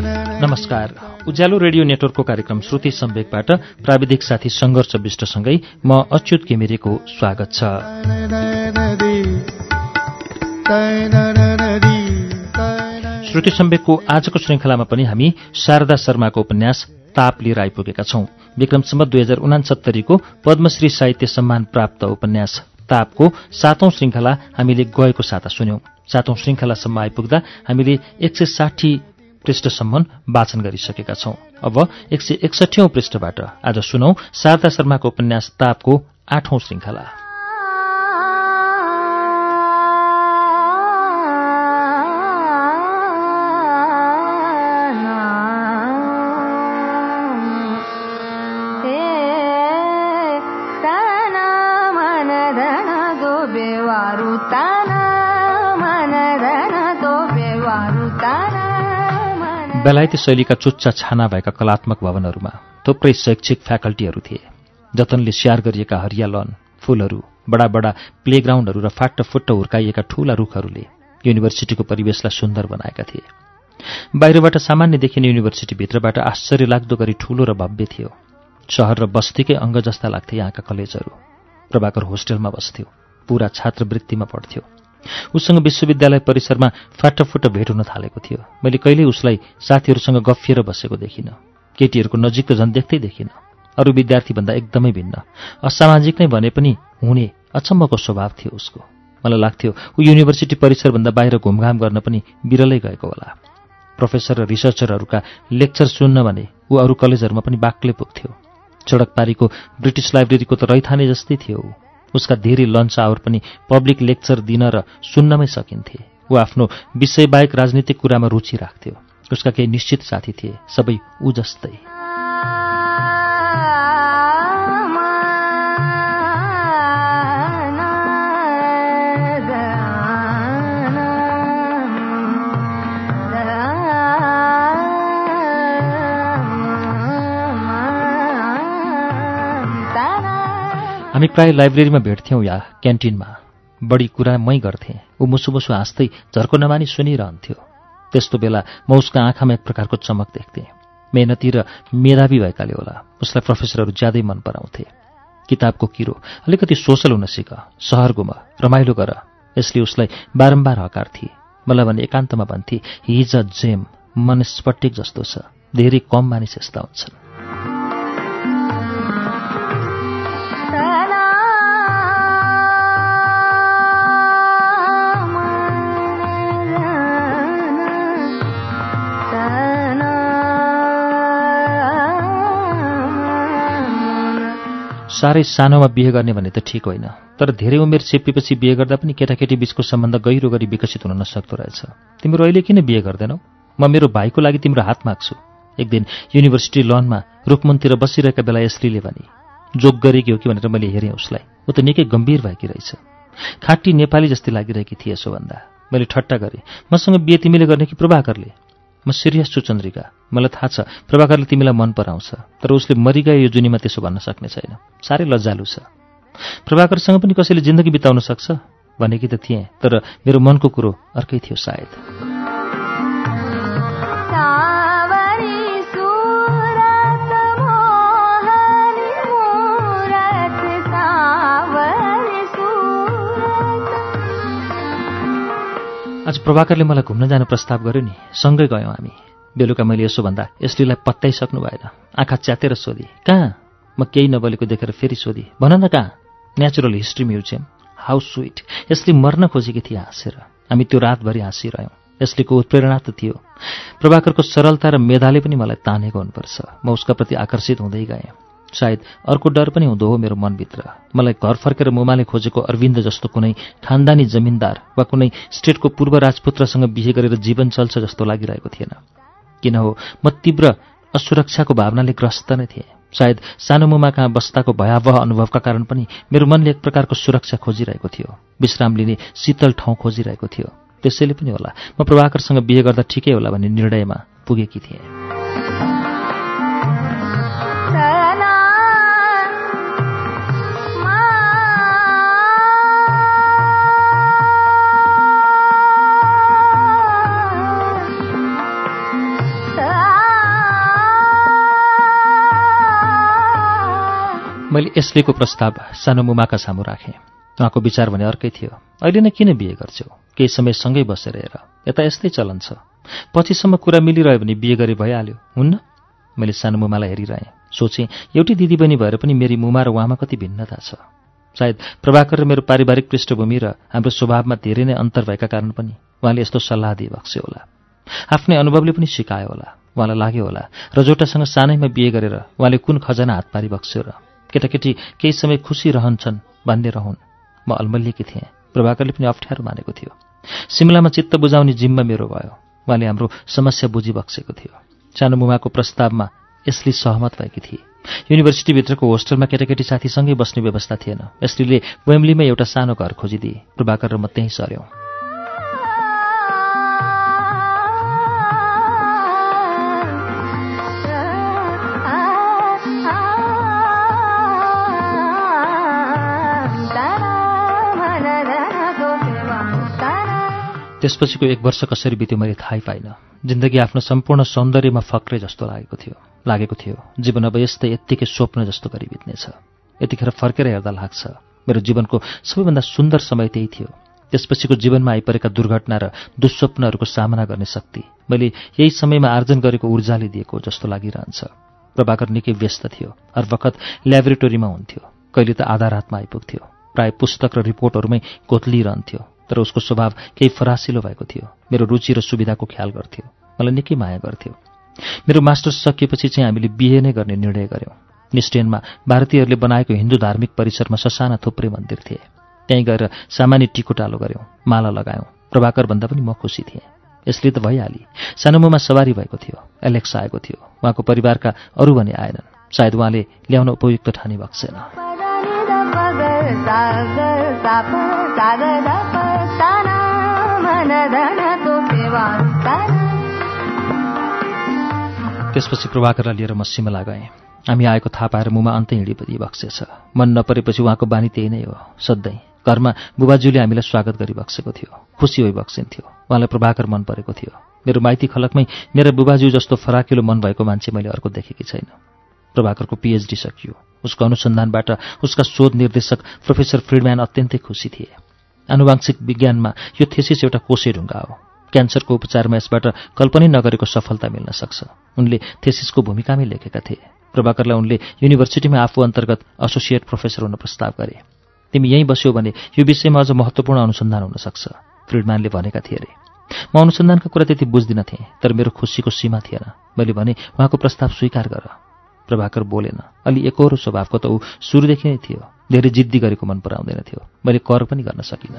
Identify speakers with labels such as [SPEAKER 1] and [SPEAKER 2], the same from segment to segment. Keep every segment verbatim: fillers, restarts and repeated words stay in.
[SPEAKER 1] नमस्कार। उज्यालो रेडियो नेटवर्कको कार्यक्रम श्रुति सम्वेकबाट प्राविधिक साथी सङ्घर्ष विष्टसँगै म अच्युत घिमिरेको स्वागत छ। श्रुति सम्वेकको आजको श्रृङ्खलामा पनि हामी शारदा शर्माको उपन्यास ताप लिएर आइपुगेका छौं। विक्रम सम्वत दुई हजार उनासत्तरीको पद्मश्री साहित्य सम्मान प्राप्त उपन्यास तापको सातौं श्रृङ्खला हामीले गएको साता सुन्यौं। सातौं श्रृङ्खलासम्म आइपुग्दा हामीले एक सय साठी पृष्ठसम्म वाचन गरिसकेका छौं। अब एक सय एकसठीौं पृष्ठबाट आज सुनौ शारदा शर्माको उपन्यास तापको आठौं श्रृङ्खला। बेलायती शैलीका चुच्चा छाना भएका कलात्मक भवनहरूमा थुप्रै शैक्षिक फ्याकल्टीहरू थिए। जतनले स्याहार गरिएका हरिया लन, फूलहरू, बडा बडा प्लेग्राउन्डहरू र फाट्टफुट्ट हुर्काइएका ठूला रुखहरूले युनिभर्सिटीको परिवेशलाई सुन्दर बनाएका थिए। बाहिरबाट सामान्य देखिने युनिभर्सिटीभित्रबाट आश्चर्य लाग्दो गरी ठूलो र भव्य थियो। शहर र बस्तीकै अङ्ग जस्ता लाग्थे यहाँका कलेजहरू। प्रभाकर होस्टेलमा बस्थ्यो, पूरा छात्रवृत्तिमा पढ्थ्यो। उसँग विश्वविद्यालय परिसरमा फाटफुट भेट हुन थालेको थियो। मैले कहिल्यै उसलाई साथीहरूसँग गफिएर बसेको देखिन। केटीहरूको नजिक त झन् देख्दै देखिन। अरू विद्यार्थीभन्दा एकदमै भिन्न, असामाजिक नै भने पनि हुने अचम्मको स्वभाव थियो उसको। मलाई लाग्थ्यो ऊ युनिभर्सिटी परिसरभन्दा बाहिर घुमघाम गर्न पनि बिरलै गएको होला। प्रोफेसर र रिसर्चरहरूका लेक्चर सुन्न भने ऊ अरू कलेजहरूमा पनि बाक्लै पुग्थ्यो। सडक पारीको ब्रिटिस लाइब्रेरीको त रैथाने जस्तै थियो ऊ। उसका धेरै लन्च आवर पनि पब्लिक लेक्चर दिन र सुन्नमै सकिन्थे। ऊ आफ्नो विषयबाहेक राजनीतिक कुरामा रुचि राख्थ्यो। उसका केही निश्चित साथी थिए, सबै ऊ जस्तै। हामी प्राय लाइब्रेरीमा भेट्थ्यौँ या क्यान्टिनमा। बढी कुरा मै गर्थेँ। ऊ मुसु मुसु हाँस्दै झर्को नमानी सुनिरहन्थ्यो। त्यस्तो बेला म उसका आँखामा एक प्रकारको चमक देख्थेँ। मेहनती र मेधावी भएकाले होला उसलाई प्रोफेसरहरू ज्यादै मन पराउँथे। किताबको किरो, अलिकति सोसल हुन सिक, सहर घुम, रमाइलो गर, यसले उसलाई बारम्बार हकार्थे। मलाई भने एकान्तमा भन्थे, हिज अ जेम, मन स्फटिक जस्तो छ, धेरै कम मानिस यस्ता हुन्छन्। साह्रै सानोमा बिहे गर्ने भने त ठिक होइन, तर धेरै उमेर चेपेपछि बिहे गर्दा पनि केटाकेटी बीचको सम्बन्ध गहिरो गरी विकसित हुन नसक्दो रहेछ। तिम्रो अहिले किन बिहे गर्दैनौ? म मेरो भाइको लागि तिम्रो हात माग्छु। एक दिन युनिभर्सिटी लनमा रुखमुनतिर बसिरहेका बेला यसरीले भने। जोग गरेकी हो कि भनेर मैले हेरेँ उसलाई। ऊ त निकै गम्भीर भएकी रहेछ। खाटी नेपाली जस्तै लागिरहेकी थिए यसोभन्दा। मैले ठट्टा गरेँ, मसँग बिहे तिमीले गर्ने कि प्रभाकरले? म सिरियस छु चन्द्रिका, मलाई थाहा छ प्रभाकरले तिमीलाई मन पराउँछ, तर उसले मरिगए यो जुनीमा त्यसो भन्न सक्ने छैन। साह्रै लज्जालु छ। प्रभाकरसँग पनि कसैले जिन्दगी बिताउन सक्छ भनेकी त थिएँ, तर मेरो मनको कुरो अर्कै थियो सायद। आज प्रभाकरले मलाई घुम्न जाने प्रस्ताव गर्यो नि, सँगै गयौँ हामी। बेलुका मैले यसो भन्दा यसलीलाई पत्याइसक्नु भएन। आँखा च्यातेर सोधी, कहाँ? म केही नबोलेको देखेर फेरि सोधी, भन न कहाँ? Natural history museum. How sweet. यसले मर्न खोजेकी थिए हाँसेर। हामी त्यो रातभरि हाँसिरह्यौँ। यसलेको उत्प्रेरणा त थियो। प्रभाकरको सरलता र मेधाले पनि मलाई तानेको हुनुपर्छ। म उसका प्रति आकर्षित हुँदै गएँ। सायद अर्को डर पनि हुँदो हो मेरो मनभित्र। मलाई घर फर्केर मुमाले खोजेको अरविन्द जस्तो कुनै खानदानी जमिनदार वा कुनै स्टेटको पूर्व राजपुत्रसँग बिहे गरेर जीवन चल्छ जस्तो लागिरहेको थिएन। किन हो, म तीव्र असुरक्षाको भावनाले ग्रस्त नै थिएँ। सायद सानो मुमा कहाँ बस्दाको भयावह अनुभवका कारण पनि मेरो मनले एक प्रकारको सुरक्षा खोजिरहेको थियो, विश्राम लिने शीतल ठाउँ खोजिरहेको थियो। त्यसैले पनि होला म प्रभाकरसँग बिहे गर्दा ठिकै होला भन्ने निर्णयमा पुगेकी थिएँ। मैले एस्लीको प्रस्ताव सानो मुमाका सामु राखेँ। उहाँको विचार भने अर्कै थियो। अहिले नै किन बिहे गर्छौ? केही समय सँगै बसेर हेर, यता यस्तै चलन छ। पछिसम्म कुरा मिलिरह्यो भने बिहे गरे भइहाल्यो, हुन्न? मैले सानो मुमालाई हेरिरहेँ। सोचेँ एउटै दिदीबहिनी भएर पनि मेरी मुमा र उहाँमा कति भिन्नता छ। सायद प्रभाकर र मेरो पारिवारिक पृष्ठभूमि र हाम्रो स्वभावमा धेरै नै अन्तर भएका कारण पनि उहाँले यस्तो सल्लाह दिइबक्स्यो होला। आफ्नै अनुभवले पनि सिकायो होला। उहाँलाई लाग्यो होला रजोटासँग सानैमा बिहे गरेर उहाँले कुन खजना हात पारिबक्स्यो र केटाकेटी केही समय खुसी रहन्छन् भन्ने रहन्। म अलमल्लिकी थिएँ। प्रभाकरले पनि अप्ठ्यारो मानेको थियो। सिमलामा चित्त बुझाउने जिम्मा मेरो भयो। उहाँले हाम्रो समस्या बुझिबक्सेको थियो। सानो मुमाको प्रस्तावमा यसले सहमत भएकी थिए। युनिभर्सिटीभित्रको होस्टलमा केटाकेटी साथीसँगै बस्ने व्यवस्था थिएन। यसले वेम्बलीमै एउटा सानो घर खोजिदिए। प्रभाकर र म त्यहीँ सर्यौँ। त्यसपछिको एक वर्ष कसरी बित्यो मैले थाहै पाइनँ। जिन्दगी आफ्नो सम्पूर्ण सौन्दर्यमा फक्रे जस्तो लागेको थियो लागेको थियो जीवन अब यस्तै यत्तिकै स्वप्न जस्तो गरी बित्नेछ। यतिखेर फर्केर हेर्दा लाग्छ मेरो जीवनको सबैभन्दा सुन्दर समय त्यही थियो। त्यसपछिको जीवनमा आइपरेका दुर्घटना र दुःस्वप्नहरूको सामना गर्ने शक्ति मैले यही समयमा आर्जन गरेको ऊर्जाले दिएको जस्तो लागिरहन्छ। प्रभाकर निकै व्यस्त थियो। हर वखत ल्याबोरेटोरीमा हुन्थ्यो। कहिले त आधा रातमा आइपुग्थ्यो। प्राय पुस्तक र रिपोर्टहरूमै कोत्लिरहन्थ्यो। तर उसको स्वभाव केही फरासिलो भएको थियो। मेरो रुचि र सुविधाको ख्याल गर्थ्यो। मलाई निकै माया गर्थ्यो। मेरो मास्टर्स सकिएपछि चाहिँ हामीले बिहे नै गर्ने निर्णय गर्यौँ। निस्टेनमा भारतीयहरूले बनाएको हिन्दू धार्मिक परिसरमा ससाना थुप्रै मन्दिर थिए। त्यहीँ गएर सामान्य टिकोटालो गऱ्यौँ, माला लगायौँ। प्रभाकर भन्दा पनि म खुसी थिएँ। यसले त भइहाली। सानोमा सवारी भएको थियो। एलेक्स आएको थियो। उहाँको परिवारका अरू भने आएनन्। सायद उहाँले ल्याउन उपयुक्त ठानी बक्सेन। त्यसपछि प्रभाकरलाई लिएर म सिमला गएँ। हामी आएको थाहा पाएर मुमा अन्तै हिँडी बक्सेछ। मन नपरेपछि उहाँको बानी त्यही नै हो। सधैँ घरमा बुबाज्यूले हामीलाई स्वागत गरिबक्सेको थियो। खुसी होइबक्सिन्थ्यो। उहाँलाई प्रभाकर मन परेको थियो। मेरो माइती खलकमै मेरा बुबाज्यू जस्तो फराकिलो मन भएको मान्छे मैले अर्को देखेकी छैन। प्रभाकरको पीएचडी सकियो। उसको अनुसन्धानबाट उसका शोध निर्देशक प्रोफेसर फ्रिडम्यान अत्यन्तै खुसी थिए। आनुवांशिक विज्ञानमा यो थेसिस एउटा कोसे ढुङ्गा हो। क्यान्सरको उपचारमा यसबाट कल्पनै नगरेको सफलता मिल्न सक्छ। उनले थेसिसको भूमिकामै लेखेका थिए। प्रभाकरलाई उनले युनिभर्सिटीमा आफू अन्तर्गत एसोसिएट प्रोफेसर हुन प्रस्ताव गरे। तिमी यहीँ बस्यौ भने यो विषयमा अझ महत्त्वपूर्ण अनुसन्धान हुन सक्छ, फ्रिडम्यानले भनेका थिए अरे। म अनुसन्धानका कुरा त्यति बुझ्दिन थिएँ, तर मेरो खुसीको सीमा थिएन। मैले भने उहाँको प्रस्ताव स्वीकार गर। प्रभाकर बोलेन। अलि एकहोरो स्वभावको त ऊ सुरुदेखि नै थियो। धेरै जिद्दी गरेको मन पराउँदैन थियो। मैले कर पनि गर्न सकिनँ।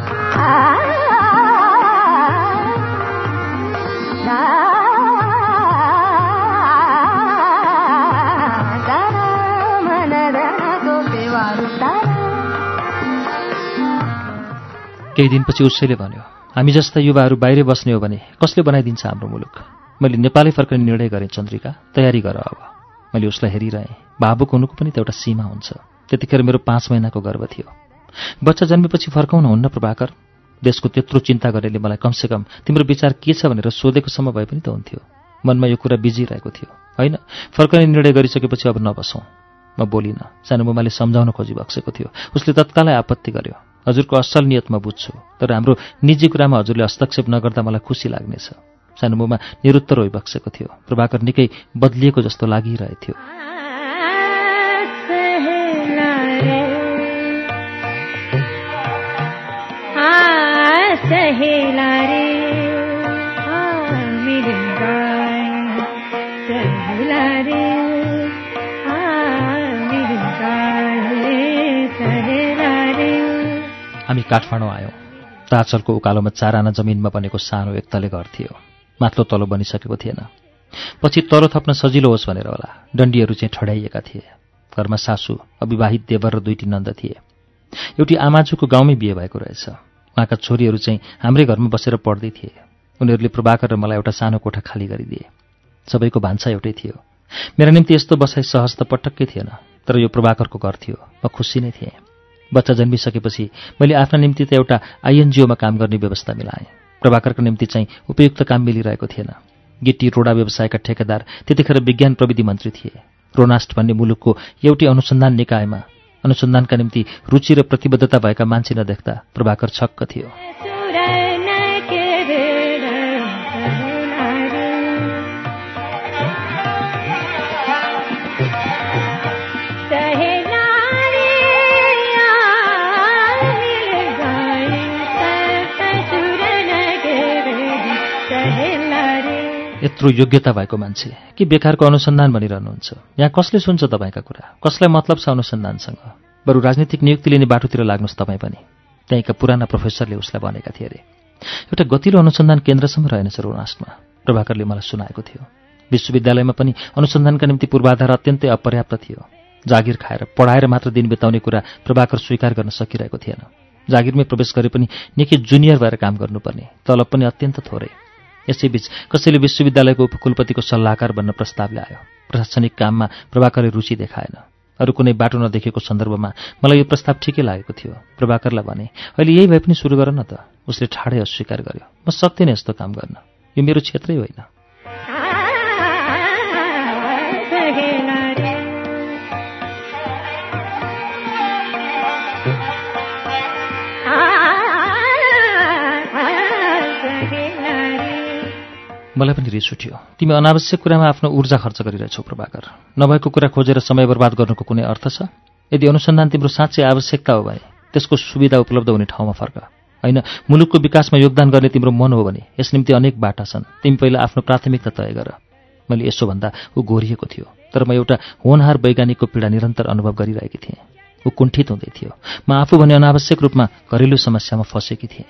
[SPEAKER 1] केही दिनपछि उसैले भन्यो, हामी जस्ता युवाहरू बाहिर बस्ने हो भने कसले बनाइदिन्छ हाम्रो मुलुक। मैले नेपालै फर्कने निर्णय गरेँ। चन्द्रिका, तयारी गर अब। मैले उसलाई हेरिरहेँ। भावुक हुनुको पनि त एउटा सीमा हुन्छ। त्यतिखेर मेरो पाँच महिनाको गर्भ थियो। बच्चा जन्मेपछि फर्काउन हुन्न प्रभाकर। देशको त्यत्रो चिन्ता गरेले मलाई कमसेकम तिम्रो विचार के छ भनेर सोधेको सम्म भए पनि त हुन्थ्यो। मनमा यो कुरा बिजिरहेको थियो। होइन, फर्कने निर्णय गरिसकेपछि अब नबसौँ। म बोलिनँ। सानो मुमाले सम्झाउन खोजिबक्सेको थियो। उसले तत्कालै आपत्ति गर्यो। हजुरको असल नियत म बुझ्छु, तर हाम्रो निजी कुरामा हजुरले हस्तक्षेप नगर्दा मलाई खुसी लाग्नेछ। सानो मुमा निरुत्तर होइबक्सेको थियो। प्रभाकर निकै बदलिएको जस्तो लागिरहेथ्यो। हामी काठमाडौँ आयौँ। ताचलको उकालोमा चार आना जमिनमा बनेको सानो एक तले घर थियो। माथिल्लो तलो बनिसकेको थिएन। पछि तलो थप्न सजिलो होस् भनेर होला डन्डीहरू चाहिँ ठड्याइएका थिए। घरमा सासू, अविवाहित देवर र दुईटी नन्द थिए। एउटी आमाजुको गाउँमै बिहे भएको रहेछ। उहाँका छोरीहरू चाहिँ हाम्रै घरमा बसेर पढ्दै थिए। उनीहरूले प्रभाकर र मलाई एउटा सानो कोठा खाली गरिदिए। सबैको भान्सा एउटै थियो। मेरा निम्ति यस्तो बसाइ सहज त पटक्कै थिएन, तर यो प्रभाकरको घर थियो। म खुसी नै थिएँ। बच्चा जन्मिसकेपछि मैले आफ्ना निम्ति त एउटा आइएनजिओमा काम गर्ने व्यवस्था मिलाएँ। प्रभाकरको निम्ति चाहिँ उपयुक्त काम मिलिरहेको थिएन। गिट्टी रोडा व्यवसायका ठेकेदार त्यतिखेर विज्ञान प्रविधि मन्त्री थिए। रोनास्ट भन्ने मुलुकको एउटै अनुसन्धान निकायमा अनुसन्धानका निम्ति रुचि र प्रतिबद्धता भएका मान्छे नदेख्दा प्रभाकर छक्क थियो। यत्रो योग्यता भएको मान्छे कि बेकारको अनुसन्धान भनिरहनुहुन्छ? यहाँ कसले सुन्छ तपाईँका कुरा? कसलाई मतलब छ अनुसन्धानसँग? बरु राजनीतिक नियुक्ति लिने बाटोतिर लाग्नुहोस् तपाईँ पनि। त्यहीँका पुराना प्रोफेसरले उसलाई भनेका थिए अरे। एउटा गतिलो अनुसन्धान केन्द्रसम्म रहेनछ रोनास्टमा, प्रभाकरले मलाई सुनाएको थियो। विश्वविद्यालयमा पनि अनुसन्धानका निम्ति पूर्वाधार अत्यन्तै अपर्याप्त थियो। जागिर खाएर पढाएर मात्र दिन बिताउने कुरा प्रभाकर स्वीकार गर्न सकिरहेको थिएन। जागिरमै प्रवेश गरे पनि निकै जुनियर भएर काम गर्नुपर्ने, तलब पनि अत्यन्त थोरै। यसैबीच कसैले विश्वविद्यालयको उपकुलपतिको सल्लाहकार बन्न प्रस्ताव ल्यायो। प्रशासनिक काममा प्रभाकरले रुचि देखाएन। अरू कुनै बाटो नदेखेको सन्दर्भमा मलाई यो प्रस्ताव ठिकै लागेको थियो। प्रभाकरलाई भने, अहिले यही भए पनि सुरु गर न त। उसले ठाडै अस्वीकार गर्यो। म सक्दिनँ यस्तो काम गर्न, यो मेरो क्षेत्रै होइन। मलाई पनि रिस उठ्यो। तिमी अनावश्यक कुरामा आफ्नो ऊर्जा खर्च गरिरहेछौ प्रभाकर। नभएको कुरा खोजेर समय बर्बाद गर्नुको कुनै अर्थ छ? यदि अनुसन्धान तिम्रो साँच्चै आवश्यकता हो भने त्यसको सुविधा उपलब्ध हुने ठाउँमा फर्क। होइन, मुलुकको विकासमा योगदान गर्ने तिम्रो मन हो भने यस निम्ति अनेक बाटा छन्। तिमी पहिला आफ्नो प्राथमिकता तय गर। मैले यसो भन्दा ऊ घोरिएको थियो, तर म एउटा होनहार वैज्ञानिकको पीडा निरन्तर अनुभव गरिरहेकी थिएँ। ऊ कुण्ठित हुँदै थियो। म आफू भने अनावश्यक रूपमा घरेलु समस्यामा फँसेकी थिएँ।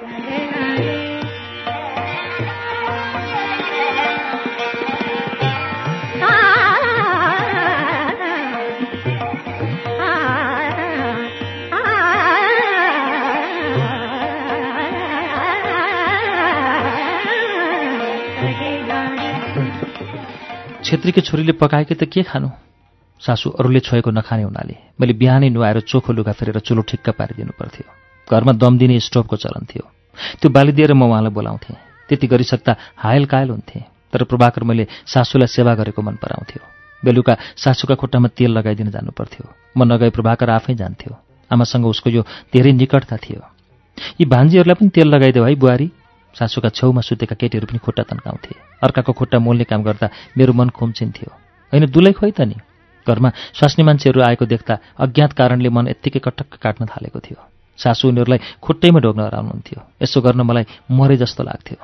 [SPEAKER 1] छेत्रीकी छोरीले पकाएकी त के खानु? सासू अरूले छोएको नखाने हुनाले मैले बिहानै नुहाएर चोखो लुगा फेरेर चुलो ठिक्क पारिदिनु पर्थ्यो। घरमा दम दिने स्टोभको चलन थियो। त्यो बालिदिएर म उहाँलाई बोलाउँथेँ। त्यति गरिसक्दा हायल कायल हुन्थेँ। तर प्रभाकर मैले सासूलाई सेवा गरेको मन पराउँथ्यो। बेलुका सासूका खुट्टामा तेल लगाइदिन जानु पर्थ्यो। म नगए प्रभाकर आफै जान्थ्यो। आमासँग उसको यो धेरै निकटता थियो। यी भान्जीहरूलाई पनि तेल लगाइदेऊ है बुहारी। सासूका छेउमा सुतेका केटीहरू पनि खुट्टा तन्काउँथे। अर्काको खुट्टा मोल्ने काम गर्दा मेरो मन खुम्चिन्थ्यो। होइन, दुलै खोइ त नि। घरमा स्वास्नी मान्छेहरू आएको देख्दा अज्ञात कारणले मन यत्तिकै कटक्क काट्न थालेको थियो। सासू उनीहरूलाई खुट्टैमा ढोग्न हराउनुहुन्थ्यो। यसो गर्न मलाई मरे जस्तो लाग्थ्यो।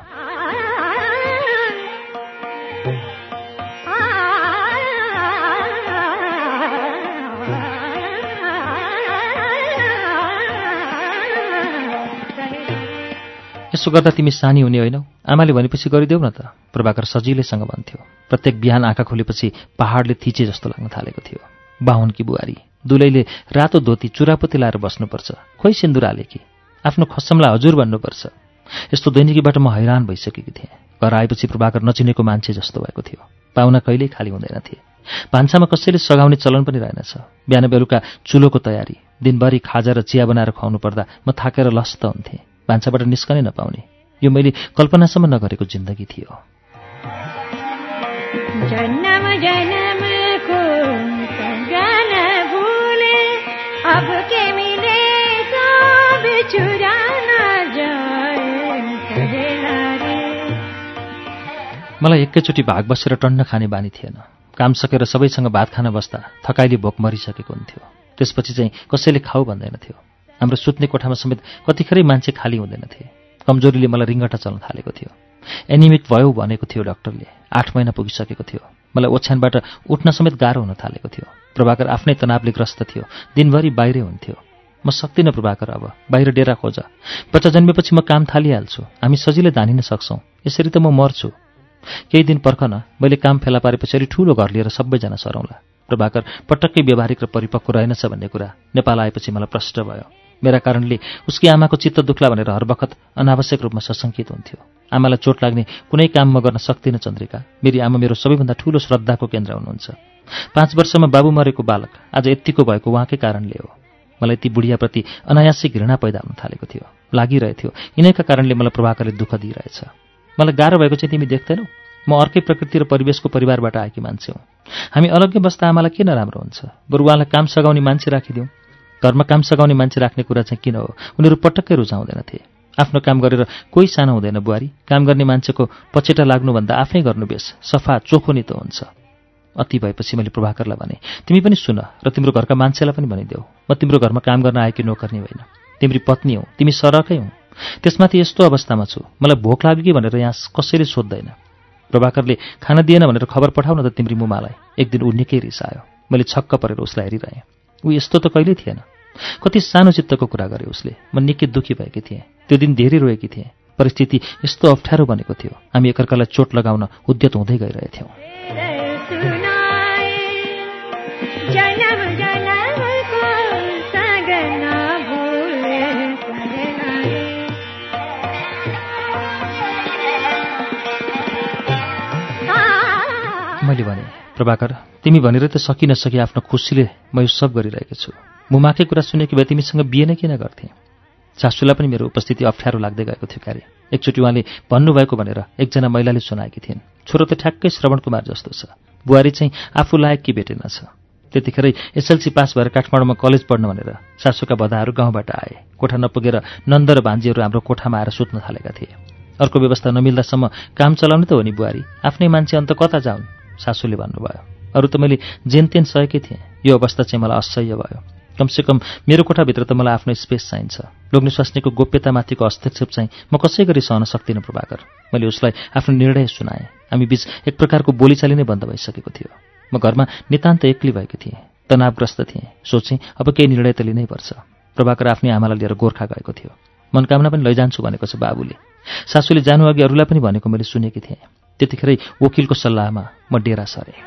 [SPEAKER 1] यसो गर्दा तिमी सानी हुने होइनौ? आमाले भनेपछि गरिदेऊ न त, प्रभाकर सजिलैसँग भन्थ्यो। प्रत्येक बिहान आँखा खोलेपछि पहाडले थिचे जस्तो लाग्न थालेको थियो। बाहुनकी बुहारी दुलैले रातो धोती चुरापोती लाएर बस्नुपर्छ। खोइ सिन्दुर हाले कि आफ्नो खसमलाई हजुर भन्नुपर्छ। यस्तो दैनिकीबाट म हैरान भइसकेकी थिएँ। घर आएपछि प्रभाकर नचिनेको मान्छे जस्तो भएको थियो। पाहुना कहिल्यै खाली हुँदैनथे। भान्सामा कसैले सघाउने चलन पनि रहेनछ। बिहान बेलुका चुलोको तयारी, दिनभरि खाजा र चिया बनाएर खुवाउनु पर्दा म थाकेर लस्त हुन्थेँ। भान्साबाट निस्कनै नपाउने यो मैले कल्पनासम्म नगरेको जिन्दगी थियो। जन्म जन्मको सजन भूले अब के मिले सब चुराना जाए सहेलारी। मलाई एकैचोटि भाग बसेर टन्न खाने बानी थिएन। काम सकेर सबैसँग भात खान बस्दा थकाइले भोक मरिसकेको हुन्थ्यो। त्यसपछि चाहिँ कसैले खाऊ भन्दैनथ्यो। हाम्रो सुत्ने कोठामा समेत कतिखेरै मान्छे खाली हुँदैनथे। कमजोरीले मलाई रिङ्गटा चल्न थालेको थियो। एनिमिक भयो भनेको थियो डाक्टरले। आठ महिना पुगिसकेको थियो। मलाई ओछ्यानबाट उठ्न समेत गाह्रो हुन थालेको थियो। प्रभाकर आफ्नै तनावले ग्रस्त थियो। दिनभरि बाहिरै हुन्थ्यो। म सक्दिनँ प्रभाकर, अब बाहिर डेरा खोज। बच्चा जन्मेपछि म काम थालिहाल्छु। हामी सजिलै धानिन सक्छौँ। यसरी त म मर्छु। केही दिन पर्खन, मैले काम फेला पारेपछि अलि ठुलो घर लिएर सबैजना सरौँला। प्रभाकर पटक्कै व्यवहारिक र परिपक्व रहेनछ भन्ने कुरा नेपाल आएपछि मलाई प्रष्ट भयो। मेरा कारणले उसकी आमाको चित्त दुख्ला भनेर हर बखत अनावश्यक रूपमा सशङ्कित हुन्थ्यो। आमालाई चोट लाग्ने कुनै काम म गर्न सक्दिनँ चन्द्रिका। मेरी आमा मेरो सबैभन्दा ठूलो श्रद्धाको केन्द्र हुनुहुन्छ। पाँच वर्षमा बाबु मरेको बालक आज यत्तिको भएको उहाँकै कारणले हो। मलाई ती बुढियाप्रति अनायासै घृणा पैदा हुन थालेको थियो। लागिरहेथ्यो यिनैका कारणले मलाई प्रभाकरले दुःख दिइरहेछ। मलाई गाह्रो भएको चाहिँ तिमी देख्दैनौ? म अर्कै प्रकृति र परिवेशको परिवारबाट आएकी मान्छे हुँ। हामी अलग्गै बस्दा आमालाई किन राम्रो हुन्छ? बरु उहाँलाई काम सघाउने मान्छे राखिदिउँ। घरमा काम सघाउने मान्छे राख्ने कुरा चाहिँ किन हो? उनीहरू पटक्कै रुचाउँदैनथे। आफ्नो काम गरेर कोही सानो हुँदैन बुहारी। काम गर्ने मान्छेको पछेटा लाग्नुभन्दा आफै गर्नु बेस, सफा चोखो नि त हुन्छ। अति भएपछि मैले प्रभाकरलाई भने, तिमी पनि सुन र तिम्रो घरका मान्छेलाई पनि भनिदेऊ, म तिम्रो घरमा काम गर्न आएकी नोकर्नी होइन, तिम्री पत्नी हौ, तिमी सरकै हौ। त्यसमाथि यस्तो अवस्थामा छु, मलाई भोक लाग्यो कि भनेर यहाँ कसैले सोध्दैन। प्रभाकरले खाना दिएन भनेर खबर पठाउन त तिम्री मुमालाई। एक दिन ऊ निकै रिसायो। मैले छक्क परेर उसलाई हेरिरहेँ। ऊ यस्तो त कहिल्यै थिएन। कति सानो चित्तको कुरा गरे उसले। म निकै दुःखी भएकी थिएँ। त्यो दिन धेरै रोएकी थिएँ। परिस्थिति यस्तो अप्ठ्यारो बनेको थियो। हामी एकअर्कालाई चोट लगाउन उद्यत हुँदै गइरहेथ्यौँ। मैले भने, प्रभाकर, तिमी भनेर त सकि नसकी आफ्नो खुसीले म यो सब गरिरहेको छु। मुमाकै कुरा सुनेकी भए तिमीसँग बिहे नै किन गर्थेँ? सासूलाई पनि मेरो उपस्थिति अप्ठ्यारो लाग्दै गएको थियो क्यारे। एकचोटि उहाँले भन्नुभएको भनेर एकजना महिलाले सुनाएकी थिइन्। छोरो त ठ्याक्कै श्रवण कुमार जस्तो छ, बुहारी चाहिँ आफू लायक कि भेटेनछ। त्यतिखेरै एसएलसी पास भएर काठमाडौँमा कलेज पढ्न भनेर सासूका बधाहरू गाउँबाट आए। कोठा नपुगेर नन्द र भान्जीहरू हाम्रो कोठामा आएर सुत्न थालेका थिए। अर्को व्यवस्था नमिल्दासम्म काम चलाउने त हो नि बुहारी, आफ्नै मान्छे अन्त कता जाउन्? सासूले भन्नुभयो। अरू त मैले जेनतेन सकेकै थिएँ। यो अवस्था चाहिँ मलाई असह्य भयो। कमसेकम मेरो कोठाभित्र त मलाई आफ्नो स्पेस चाहिन्छ। लोग्ने स्वास्नीको गोप्यतामाथिको हस्तक्षेप चाहिँ म कसै गरी सहन सक्दिनँ प्रभाकर। मैले उसलाई आफ्नो निर्णय सुनाएँ। हामी बीच एक प्रकारको बोलीचाली नै बन्द भइसकेको थियो। म घरमा नितान्त एक्लै भएको थिएँ, तनावग्रस्त थिएँ। सोचेँ अब केही निर्णय त लिनै पर्छ। प्रभाकर आफ्नै आमालाई लिएर गोर्खा गएको थियो। मनकामना पनि लैजान्छु भनेको छ बाबुले। सासूले जानुअघि अरूलाई पनि भनेको मैले सुनेकी थिएँ। त्यतिखेरै वकिलको सल्लाहमा म डेरा सरेँ।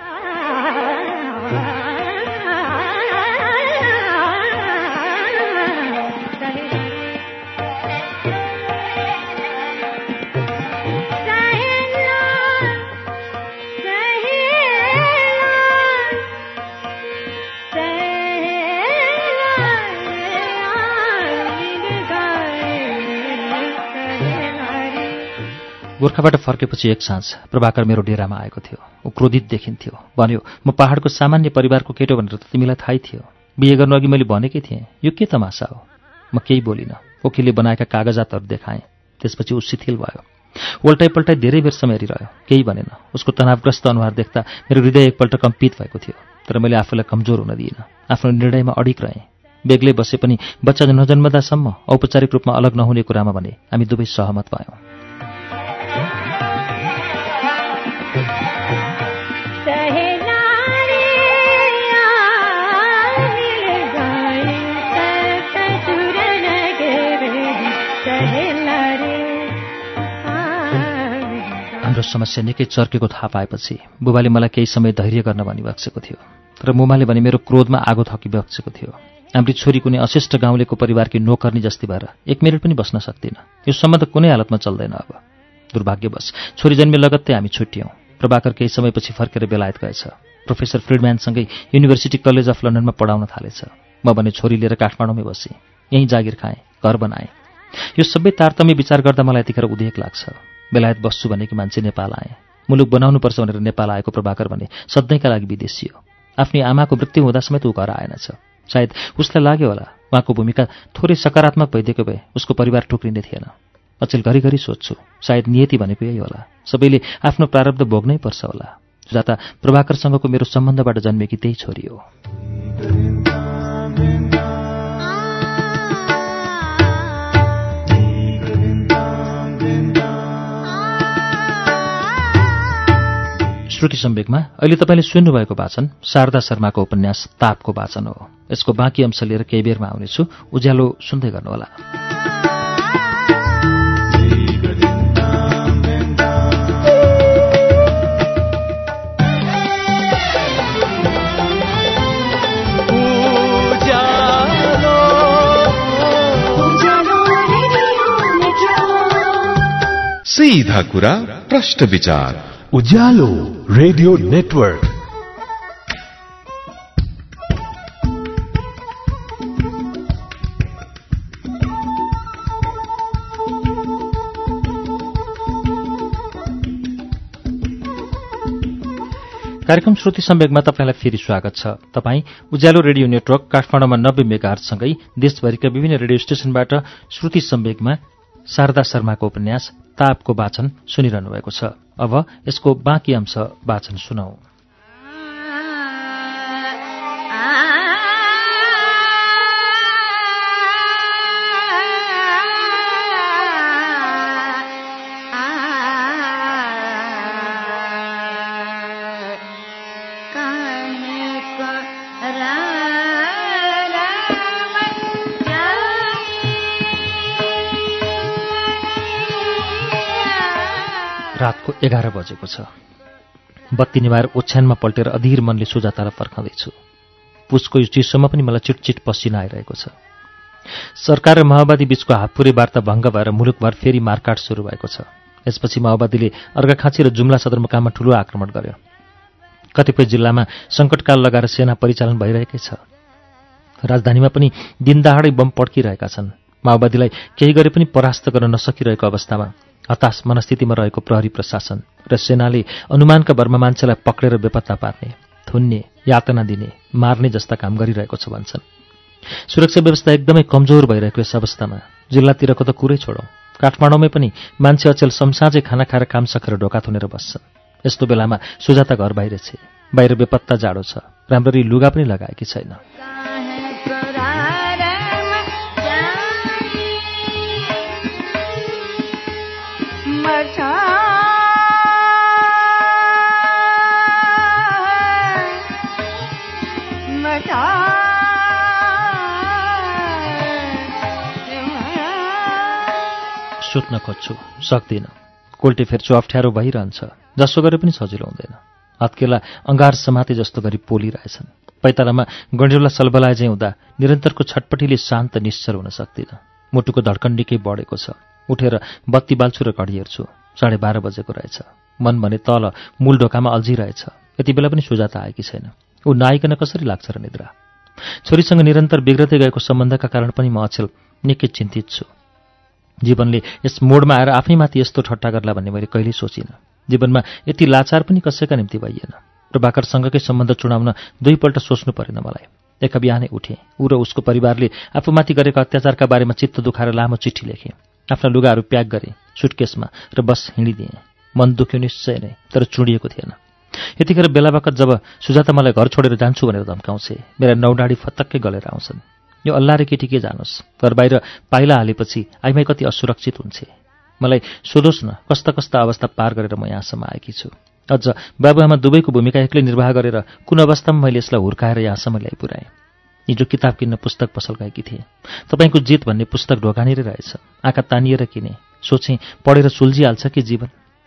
[SPEAKER 1] गोर्खाबाट फर्केपछि एक साँझ प्रभाकर मेरो डेरामा आएको थियो। ऊ क्रोधित देखिन्थ्यो। भन्यो, म पहाडको सामान्य परिवारको केटो भनेर त तिमीलाई थाहै थियो। बिहे गर्नु अघि मैले भनेकै थिएँ, यो के तमासा हो? म केही बोलिनँ। वकिलले बनाएका कागजातहरू देखाएँ। त्यसपछि ऊ शिथिल भयो। उल्टाइ पल्टाइ धेरै बेरसम्म हेरिरह्यो, केही भनेन। उसको तनावग्रस्त अनुहार देख्दा मेरो हृदय एकपल्ट कम्पित भएको थियो। तर मैले आफूलाई कमजोर हुन दिइनँ। आफ्नो निर्णयमा अडिग रहेँ। बेग्लै बसे पनि बच्चा नजन्मदासम्म औपचारिक रूपमा अलग नहुने कुरामा भने हामी दुवै सहमत भयौँ। हाम्रो समस्या निकै चर्केको थाहा पाएपछि बुबाले मलाई केही समय धैर्य गर्न भनिबक्सेको थियो। तर मुमाले भने मेरो क्रोधमा आगो थकिबक्सेको थियो। हाम्री छोरी कुनै अशिष्ट गाउँलेको परिवारकी नोकर्नी जस्ती भएर एक मिनट पनि बस्न सक्दिन। यो सम्बन्ध कुनै हालतमा चल्दैन। अब दुर्भाग्यवश छोरी जन्मे लगत्तै हामी छुट्यौँ। प्रभाकर केही समयपछि फर्केर बेलायत गएछ। प्रोफेसर फ्रिडम्यानसँगै युनिभर्सिटी कलेज अफ लन्डनमा पढाउन थालेछ। म भने छोरी लिएर काठमाडौँमै बसेँ। यहीँ जागिर खाएँ, घर बनाएँ। यो सबै तारतम्य विचार गर्दा मलाई यतिखेर उदेक लाग्छ। बेलायत बस्छु भनेकी मान्छे नेपाल आए। मुलुक बनाउनुपर्छ भनेर नेपाल आएको प्रभाकर भने सधैँका लागि विदेशी हो। आफ्नी आमाको मृत्यु हुँदा समेत ऊ घर आएनछ। सायद उसलाई लाग्यो होला उहाँको भूमिका थोरै सकारात्मक भइदिएको भए उसको परिवार टुक्रिने थिएन। अचेल घरिघरि सोध्छु, सायद नियति भनेको यही होला। सबैले आफ्नो प्रारब्ध भोग्नै पर्छ होला। जाता प्रभाकरसँगको मेरो सम्बन्धबाट जन्मेकी त्यही छोरी हो। श्रुति सम्वेकमा अहिले तपाईँले सुन्नुभएको वाचन शारदा शर्माको उपन्यास तापको वाचन हो। यसको बाँकी अंश लिएर केही बेरमा आउनेछु। उज्यालो सुन्दै गर्नुहोला।
[SPEAKER 2] सीधा कुरा प्रश्न विचार
[SPEAKER 3] उज्यालो रेडियो नेटवर्क।
[SPEAKER 1] कार्यक्रम श्रुति सम्वेकमा तपाईँलाई फेरि स्वागत छ। तपाईँ उज्यालो रेडियो नेटवर्क काठमाडौँमा नब्बे मेगाहर्जसँगै देशभरिका विभिन्न रेडियो स्टेशनबाट श्रुति सम्वेकमा शारदा शर्माको उपन्यास तापको वाचन सुनिरहनु भएको छ। अब यसको बाँकी अंश वाचन सुनौ। रातको एघार बजेको छ। बत्ती निभाएर ओछ्यानमा पल्टेर अधीर मनले सुजातालाई फर्काउँदैछु। पुसको यो चिसोमा पनि मलाई चिटचिट पसिना आइरहेको छ। सरकार र माओवादी बीचको हातपुरे वार्ता भङ्ग भएर मुलुकभर फेरि मारकाट सुरु भएको छ। यसपछि माओवादीले अर्घाखाँची र जुम्ला सदरमुकाममा ठूलो आक्रमण गर्यो। कतिपय जिल्लामा सङ्कटकाल लगाएर सेना परिचालन भइरहेकै छ। राजधानीमा पनि दिनदहाडै बम पड्किरहेका छन्। माओवादीलाई केही गरे पनि परास्त गर्न नसकिरहेको अवस्थामा हताश मनस्थितिमा रहेको प्रहरी प्रशासन र सेनाले अनुमानका भरमा मान्छेलाई पक्रेर बेपत्ता पार्ने, थुन्ने, यातना दिने, मार्ने जस्ता काम गरिरहेको छ भन्छन्। सुरक्षा व्यवस्था एकदमै कमजोर भइरहेको यस अवस्थामा जिल्लातिरको त कुरै छोडौँ, काठमाडौँमै पनि मान्छे अचेल समसाझै खाना खाएर काम सकेर ढोका थुनेर बस्छन्। यस्तो बेलामा सुजाता घर बाहिर छे। बाहिर बेपत्ता जाडो छ। राम्ररी लुगा पनि लगाएकी छैन। सुत्न खोज्छु, सक्दिनँ। कोल्टे फेर्छु, अप्ठ्यारो भइरहन्छ। जसो गरे पनि सजिलो हुँदैन। हत्केला अङ्गार समाते जस्तो गरी पोलिरहेछन्। पैतालामा गण्डीरोला सलबलाए चाहिँ हुँदा निरन्तरको छटपटीले शान्त निश्चल हुन सक्दिनँ। मुटुको धड्कन निकै बढेको छ। उठेर बत्ती बाल्छु र घडी हेर्छु। साढे बाह्र बजेको रहेछ। मन भने तल मूल ढोकामा अल्झिरहेछ। यति बेला पनि सुजाता आएकी छैन। ऊ नआइकन कसरी लाग्छ र निद्रा? छोरीसँग निरन्तर बिग्रदै गएको सम्बन्धका कारण पनि म अचेल निकै चिन्तित छु। जीवनले यस मोडमा आएर आफैमाथि यस्तो ठट्टा गर्ला भन्ने मैले कहिल्यै सोचिनँ। जीवनमा यति लाचार पनि कसैका निम्ति भइएन। प्रभाकरसँगकै सम्बन्ध चुनाउन दुईपल्ट सोच्नु परेन मलाई। एक बिहानै उठेँ। ऊ र उसको परिवारले आफूमाथि गरेको अत्याचारका बारेमा चित्त दुखाएर लामो चिठी लेखेँ। आफ्ना लुगाहरू प्याक गरेँ सुटकेसमा र बस हिँडिदिएँ। मन दुख्यो निश्चय नै, तर चुडिएको थिएन। यतिखेर बेला बखत जब सुजाता मलाई घर छोडेर जान्छु भनेर धम्काउँछे, मेरा नौडाडी फतक्कै गलेर आउँछन्। यो अल्लाह र केटी के जानोस्, घर बाहिर पाइला हालेपछि आइमाई कति असुरक्षित हुन्छे। मलाई सोधोस् न कस्ता कस्ता अवस्था पार गरेर म यहाँसम्म आएकी छु। अझ बाबुआमा दुवैको भूमिका एक्लै निर्वाह गरेर कुन अवस्थामा मैले यसलाई हुर्काएर यहाँसम्म ल्याइ पुर्याएँ। हिजो किताब किन्न पुस्तक पसल गएकी थिएँ। तपाईँको जित भन्ने पुस्तक ढोकानिर रहेछ। आँखा तानिएर किने। सोचेँ पढेर सुल्झिहाल्छ कि जीवन।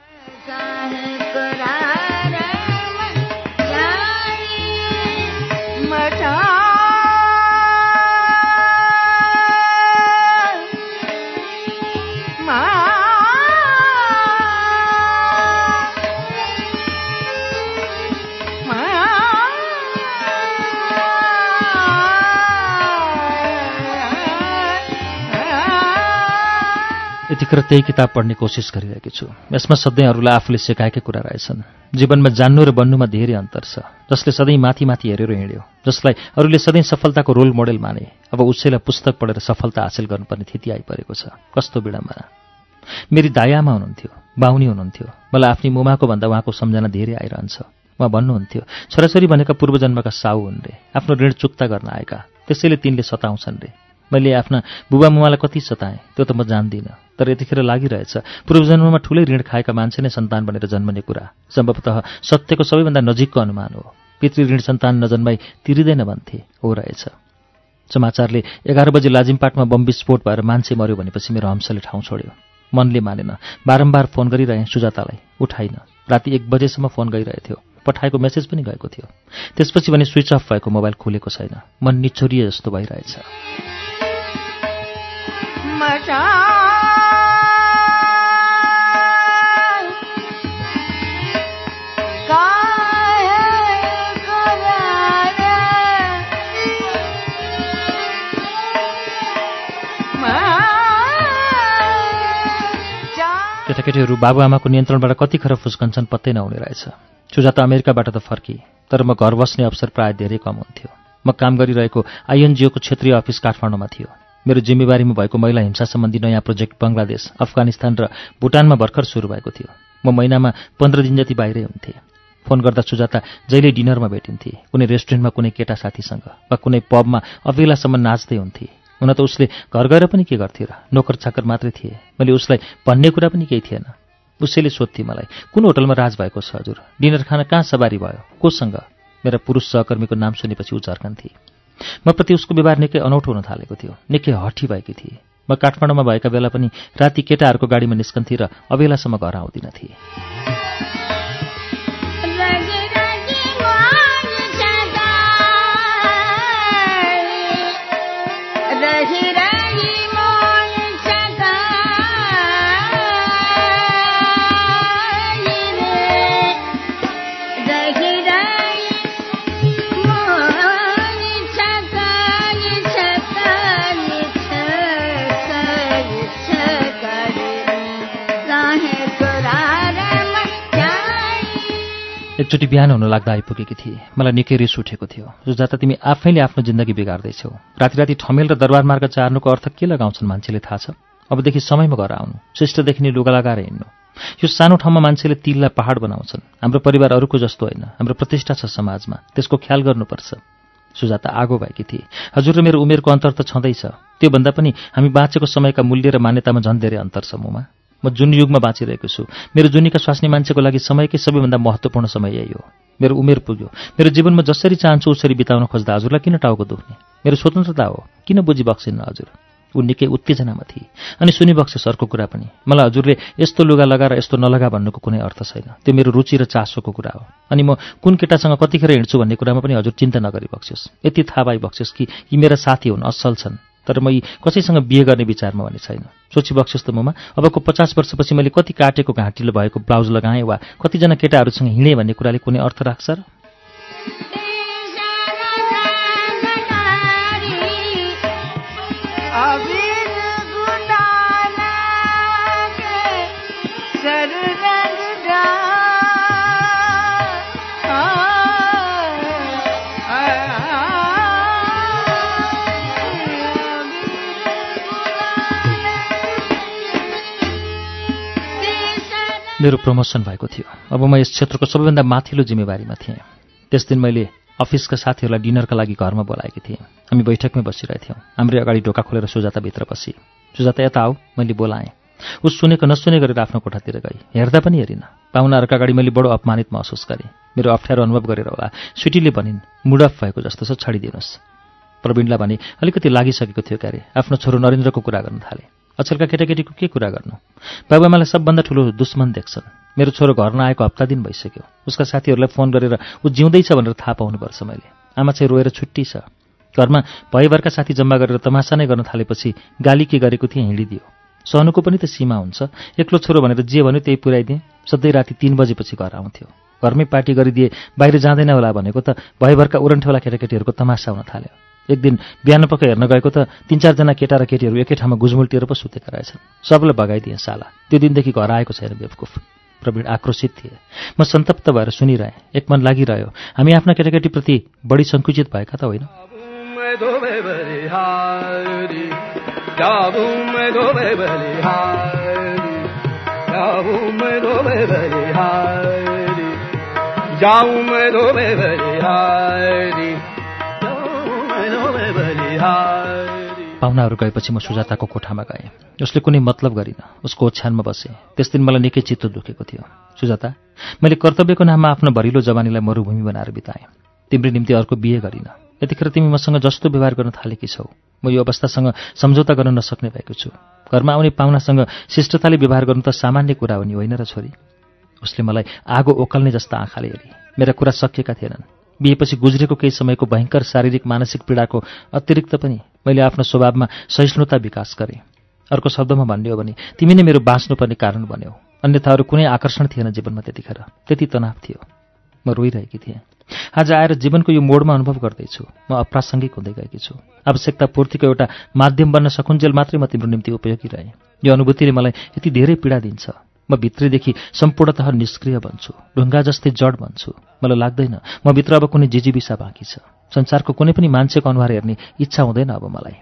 [SPEAKER 1] यतिखेर त्यही किताब पढ्ने कोसिस गरिरहेकी छु। यसमा सधैँ अरूलाई आफूले सिकाएकै कुरा रहेछन्। जीवनमा जान्नु र बन्नुमा धेरै अन्तर छ। जसले सधैँ माथि माथि हेरेर हिँड्यो, जसलाई अरूले सधैँ सफलताको रोल मोडेल माने, अब उसैलाई पुस्तक पढेर सफलता हासिल गर्नुपर्ने स्थिति आइपरेको छ। कस्तो विडम्बना। मेरी दायामा हुनुहुन्थ्यो, बाहुनी हुनुहुन्थ्यो। मलाई आफ्नी मुमाको भन्दा उहाँको सम्झना धेरै आइरहन्छ। उहाँ भन्नुहुन्थ्यो, छोराछोरी भनेका पूर्वजन्मका साउ हुन् रे, आफ्नो ऋण चुक्ता गर्न आएका, त्यसैले तिनले सताउँछन् रे। मैले आफ्ना बुबा मुमालाई कति सताएँ त्यो त म जान्दिनँ, तर यतिखेर लागिरहेछ पूर्वजन्ममा ठुलै ऋण खाएका मान्छे नै सन्तान बनेर जन्मने कुरा सम्भवतः सत्यको सबैभन्दा नजिकको अनुमान हो। पितृ ऋण सन्तान नजन्माई तिरिँदैन भन्थे, हो रहेछ। समाचारले एघार बजे लाजिमपाटमा बम विस्फोट भएर मान्छे मर्यो भनेपछि मेरो हम्सले ठाउँ छोड्यो। मनले मानेन। बारम्बार फोन गरिरहेँ सुजातालाई, उठाइन। राति एक बजेसम्म फोन गइरहेथ्यो। पठाएको मेसेज पनि गएको थियो। त्यसपछि भने स्विच अफ भएको मोबाइल खुलेको छैन। मन निचोरिए जस्तो भइरहेछ। केटाकेटीहरू बाबुआमाको नियन्त्रणबाट कतिखेर फुस्कन्छन् पत्तै नहुने रहेछ। सुजाता अमेरिकाबाट त फर्की, तर म घर बस्ने अवसर प्राय धेरै कम हुन्थ्यो। म काम गरिरहेको आइएनजिओको क्षेत्रीय अफिस काठमाडौँमा थियो। मेरो जिम्मेवारीमा भएको महिला हिंसा सम्बन्धी नयाँ प्रोजेक्ट बङ्गलादेश, अफगानिस्तान र भुटानमा भर्खर सुरु भएको थियो। म महिनामा पन्ध्र दिन जति बाहिरै हुन्थेँ। फोन गर्दा सुजाता जहिले डिनरमा भेटिन्थे, कुनै रेस्टुरेन्टमा कुनै केटा साथीसँग वा कुनै पबमा अबेलासम्म नाच्दै हुन्थे। हुन त उसले घर गएर पनि के गर्थे र, नोकर चाकर मात्रै थिए। मैले उसलाई भन्ने कुरा पनि केही थिएन। उसैले सोध्थे मलाई, कुन होटलमा राज भएको छ हजुर, डिनर खान कहाँ सवारी भयो, कोसँग? मेरा पुरुष सहकर्मीको नाम सुनेपछि ऊ झर्कन्थे। म प्रति उसको व्यवहार निकै अनौठो हुन थालेको थियो, निकै हठी भएकी थिए। म काठमाडौँमा भएका बेला पनि राति केटाहरूको गाडीमा निस्कन्थे र अबेलासम्म घर आउँदिन थिए। एकचोटि बिहान हुन लाग्दा आइपुगेकी थिए। मलाई निकै रिस उठेको थियो। सुजाता, तिमी आफैले आफ्नो जिन्दगी बिगार्दैछौ। राति राति ठमेल र दरबार मार्ग चार्नुको अर्थ के लगाउँछन् मान्छेले थाहा छ? अबदेखि समयमा घर आउनु, शिष्ट देखिने लुगा लगाएर हिँड्नु। यो सानो ठाउँमा मान्छेले तिललाई पहाड बनाउँछन्। हाम्रो परिवार अरूको जस्तो होइन, हाम्रो प्रतिष्ठा छ समाजमा, त्यसको ख्याल गर्नुपर्छ। सुजाता आगो भएकी थिए। हजुर र मेरो उमेरको अन्तर त छँदैछ, त्योभन्दा पनि हामी बाँचेको समयका मूल्य र मान्यतामा झन् धेरै अन्तर छ मुमा। म जुन युगमा बाँचिरहेको छु, मेरो जुनीका स्वास्नी मान्छेको लागि समयकै सबैभन्दा महत्त्वपूर्ण समय यही हो। मेरो उमेर पुग्यो, मेरो जीवनमा जसरी चाहन्छु उसरी बिताउन खोज्दा हजुरलाई किन टाउको दुख्ने? मेरो स्वतन्त्रता हो, किन बुझिबक्सिन्न हजुर? ऊ निकै उत्तेजनामा थिए अनि सुनिबक्से अर्को कुरा पनि। मलाई हजुरले यस्तो लुगा लगा र यस्तो नलगा भन्नुको कुनै अर्थ छैन, त्यो मेरो रुचि र चासोको कुरा हो। अनि म कुन केटासँग कतिखेर हिँड्छु भन्ने कुरामा पनि हजुर चिन्ता नगरिबक्सियोस्। यति थाहा पाइबक्सियोस् कि यी मेरा साथी हुन्, असल छन्, तर म यी कसैसँग बिहे गर्ने विचारमा भने छैन। सोचिबक्सियोस् त ममा, अबको पचास वर्षपछि मैले कति काटेको घाँटिलो भएको ब्लाउज लगाएँ वा कतिजना केटाहरूसँग हिँडेँ भन्ने कुराले कुनै अर्थ राख्छ र? मेरो प्रमोसन भएको थियो। अब म यस क्षेत्रको सबैभन्दा माथिल्लो जिम्मेवारीमा थिएँ। त्यस दिन मैले अफिसका साथीहरूलाई डिनरका लागि घरमा बोलाएकी थिएँ। हामी बैठकमै बसिरहेथ्यौँ। हाम्रै अगाडि ढोका खोलेर सुजाता भित्र पसी। सुजाता, यता आऊ, मैले बोलाएँ। उस सुनेको नसुने गरेर आफ्नो कोठातिर गई। हेर्दा पनि हेरिन। पाहुनाहरूका अगाडि मैले बडो अपमानित महसुस गरेँ। मेरो अप्ठ्यारो अनुभव गरेर होला स्विटीले भनिन्, मुड अफ भएको जस्तो छ, छाडिदिनुहोस्। प्रवीणलाई भने अलिकति लागिसकेको थियो क्यारे। आफ्नो छोरो नरेन्द्रको कुरा गर्न थाले। अचेलका केटाकेटीको के कुरा गर्नु? बाबुआमालाई सबभन्दा ठुलो दुश्मन देख्छन्। मेरो छोरो घर नआएको हप्ता दिन भइसक्यो। उसका साथीहरूलाई फोन गरेर ऊ जिउँदैछ भनेर थाहा पाउनुपर्छ मैले। आमा चाहिँ रोएर छुट्टी छ। घरमा भयभरका साथी जम्मा गरेर तमासा नै गर्न थालेपछि गाली के गरेको थिएँ हिँडिदियो। सहनुको पनि त सीमा हुन्छ। एक्लो छोरो भनेर जे भन्यो त्यही पुर्याइदिएँ। सधैँ राति तीन बजेपछि घर आउँथ्यो। घरमै पार्टी गरिदिए बाहिर जाँदैन होला भनेको त भयभरका उरन्ठेवाला केटाकेटीहरूको तमासा हुन थाल्यो। एक दिन बिहान पक्क हेर्न गएको त तीन चारजना केटा र केटीहरू एकै ठाउँमा गुजमुल्टिएर पो सुतेका रहेछन्। सबलाई भगाइदिएँ साला। त्यो दिनदेखि घर आएको छैन बेवकुफ। प्रवीण आक्रोशित थिए। म सन्तप्त भएर सुनिरहेँ। एक मन लागिरह्यो, हामी आफ्ना केटाकेटीप्रति बढी सङ्कुचित भएका त होइन? पाहुनाहरू गएपछि म सुजाताको कोठामा गएँ। उसले कुनै मतलब गरिन। उसको ओछ्यानमा बसेँ। त्यस दिन मलाई निकै चित्त दुखेको थियो। सुजाता, मैले कर्तव्यको नाममा आफ्नो भरिलो जवानीलाई मरुभूमि बनाएर बिताएँ। तिम्रो निम्ति अर्को बिहे गरिन। यतिखेर तिमी मसँग जस्तो व्यवहार गर्न थालेकी छौ, म यो अवस्थासँग सम्झौता गर्न नसक्ने भएको छु। घरमा आउने पाहुनासँग शिष्टताले व्यवहार गर्नु त सामान्य कुरा हो नि, होइन र छोरी? उसले मलाई आगो ओकल्ने जस्ता आँखाले हेरी। मेरा कुरा सकिएका थिएनन्। बिहेपछि गुज्रेको केही समयको भयङ्कर शारीरिक मानसिक पीडाको अतिरिक्त पनि मैले आफ्नो स्वभावमा सहिष्णुता विकास गरेँ। अर्को शब्दमा भन्ने हो भने तिमी नै मेरो बाँच्नुपर्ने कारण बन्यौ। अन्यथा अरू कुनै आकर्षण थिएन जीवनमा त्यतिखेर। त्यति तनाव थियो। म रोइरहेकी थिएँ। आज आएर जीवनको यो मोडमा अनुभव गर्दैछु। म अप्रासङ्गिक हुँदै गएकी छु। आवश्यकता पूर्तिको एउटा माध्यम बन्न सकुन्जेल मात्रै म तिम्रो निम्ति उपयोगी रहेँ। यो अनुभूतिले मलाई यति धेरै पीडा दिन्छ। म भित्रैदेखि सम्पूर्णतः निष्क्रिय बन्छु, ढुङ्गा जस्तै जड बन्छु। मलाई लाग्दैन म भित्र अब कुनै जिजीविसा बाँकी छ। संसारको कुनै पनि मान्छेको अनुहार हेर्ने इच्छा हुँदैन अब मलाई।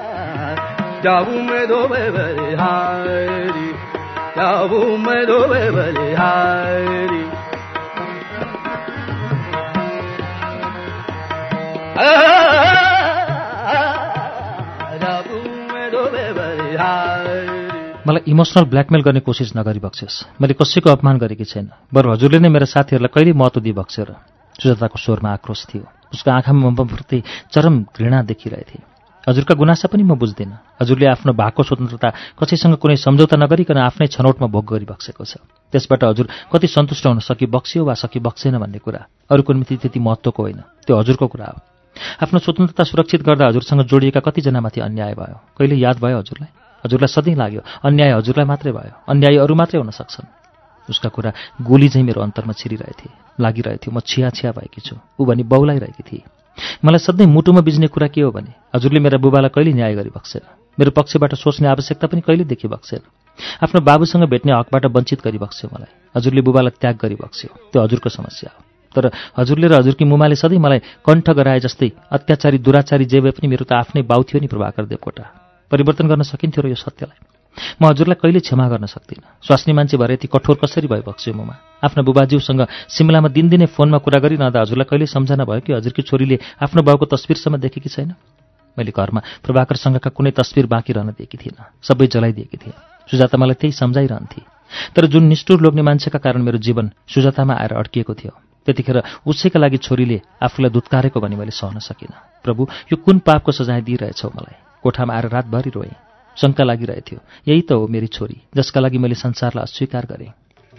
[SPEAKER 1] मलाई इमोसनल ब्ल्याकमेल गर्ने कोसिस नगरी बक्सेस्। मैले कसैको अपमान गरेकी छैन, बरु हजुरले नै मेरा साथीहरूलाई कहिले महत्त्व दिई बक्सेर। सुजाताको स्वरमा आक्रोश थियो। उसको आँखामा मप्रति चरम घृणा देखिरहेथे। हजुरका गुनासा पनि म बुझ्दिनँ। हजुरले आफ्नो भागको स्वतन्त्रता कसैसँग कुनै सम्झौता नगरिकन आफ्नै छनौटमा भोग गरी बक्सेको छ। त्यसबाट हजुर कति सन्तुष्ट हुन सकि बक्सियो वा सकि बक्सेन भन्ने कुरा अरूको निम्ति त्यति महत्त्वको होइन, त्यो हजुरको कुरा हो। आफ्नो स्वतन्त्रता सुरक्षित गर्दा हजुरसँग जोडिएका कतिजनामाथि अन्याय भयो, कहिले याद भयो हजुरलाई? हजुरलाई सधैँ लाग्यो अन्याय हजुरलाई मात्रै भयो, अन्याय अरू मात्रै हुन सक्छन्। उसका कुरा गोली चाहिँ मेरो अन्तरमा छिरिरहेथे, लागिरहेथ्यो। म छिया छिया भएकी छु, ऊ भनी बौलाइरहेकी थिए। मलाई सधैँ मुटुमा बिज्ने कुरा के हो भने हजुरले मेरा बुबालाई कहिले न्याय गरी बक्सेन, मेरो पक्षबाट सोच्ने आवश्यकता पनि कहिले देखि बक्सेन। आफ्नो बाबुसँग भेट्ने हकबाट वञ्चित गरी बक्स्यो मलाई। हजुरले बुबालाई त्याग गरी बक्स्यो, त्यो हजुरको समस्या हो। तर हजुरले र हजुरकी मुमाले सधैँ मलाई कण्ठ गराए जस्तै अत्याचारी दुराचारी जे भए पनि मेरो त आफ्नै बाउ थियो नि प्रभाकर देवकोटा। परिवर्तन गर्न सकिन्थ्यो र यो सत्यलाई। म हजुरलाई कहिले क्षमा गर्न सक्दिनँ। स्वास्नी मान्छे भएर यति कठोर कसरी भए बक्स्यो मुमा? आफ्नो बुबाज्यूसँग सिमलामा दिनदिनै फोनमा कुरा गरिरहँदा हजुरलाई कहिले सम्झना भयो कि हजुरकी छोरीले आफ्नो बाउको तस्बिरसम्म देखेकी छैन? मैले घरमा प्रभाकरसँगका कुनै तस्बिर बाँकी रहन दिएकी थिइनँ, सबै जलाइदिएकी थिएँ। सुजाता मलाई त्यही सम्झाइरहन्थे। तर जुन निष्ठुर लोग्ने मान्छेका कारण मेरो जीवन सुजातामा आएर अड्किएको थियो, त्यतिखेर उसैका लागि छोरीले आफूलाई दुत्कारेको भनी मैले सहन सकिनँ। प्रभु, यो कुन पापको सजाय दिइरहेछौ मलाई? कोठामा आएर रातभरि रोएँ। शङ्का लागिरहेथ्यो, यही त हो मेरी छोरी जसका लागि मैले संसारलाई अस्वीकार गरेँ।